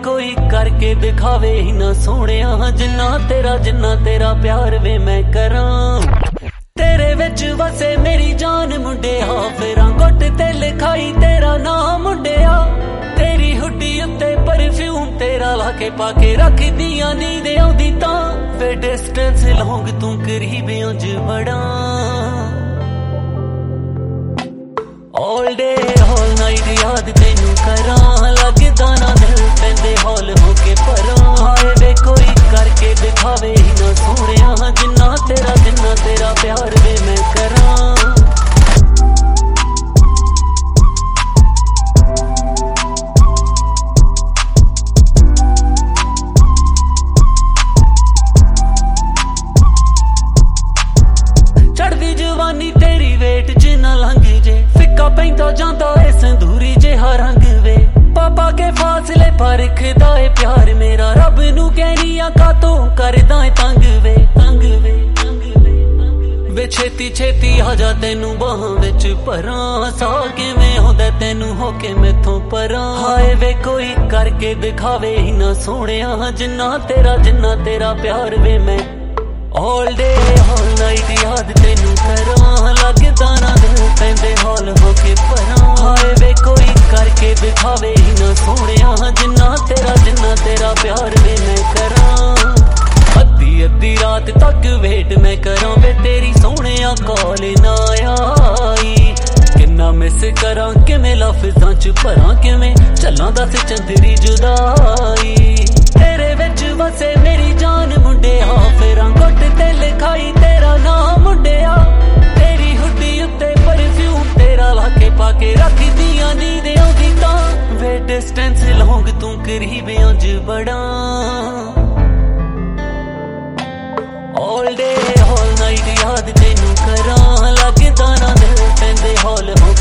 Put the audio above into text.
कोई करके दिखावे ही ना सोहणिया जिन्ना तेरा प्यार वे मैं करां। तेरे विच वसे मेरी जान मुंडिया, फिरां गुट ते लिखाई तेरा नाम मुंडिया। तेरी हुड्डी उत्ते परफ्यूम तेरा लाके पाके रख दिया नींद आउंदी तां, फिर डिस्टेंस लॉन्ग तू करीब उंज बड़ा। ऑल डे ऑल नाइट याद तेनू करां, लगदा ना दिल पैंदे हौल होके परां। हाय वे कोई करके दिखावे ही ना सोहणिया जिन्ना तेरा प्यार वे मैं करां। चढ़दी जवानी तेरी वेट च ना लंघ जे, फिक्का पैंदा जांदा ए संदूरी जिहा रंग वे। पापा के फासले परखदा ए प्यार मेरा, रब नू कहनी आ कातों करदा ए तंग वे। वे छेती छेती आजा तेनू बाहां विच भरां, सा किवें होंदा तेनू होके मैथों परां। हाय वे कोई करके दिखावे ही ना सोहणिया जिन्ना तेरा प्यार वे मैं। ऑल डे ऑल नाइट याद तेनू करां, लगदा ना दिल पैंदे हौल होके परां। हाय वे कोई करके दिखावे ही ना सोहणिया जिन्ना तेरा प्यार वे मैं करां। अद्धी रात तक वेट मैं करां वे तेरी सोहणिया कॉल ना आई। किन्ना मिस करां किवें लफ्जां च भरां, किवें चलां दस चंदरी जुदाई। तेरे विच वसे मेरी जान मुंडिया, फिरां गुट ते लिखाई तेरा नाम मुंडिया। तेरी हुड्डी उत्ते परफ्यूम तेरा लाके पाके रख दिया नींद आउंदी तां, वे डिस्टेंस लॉन्ग तू करीब उंज बड़ा। ऑल डे ऑल नाइट याद तेनू करां, लगदा ना दिल पैंदे हौल हो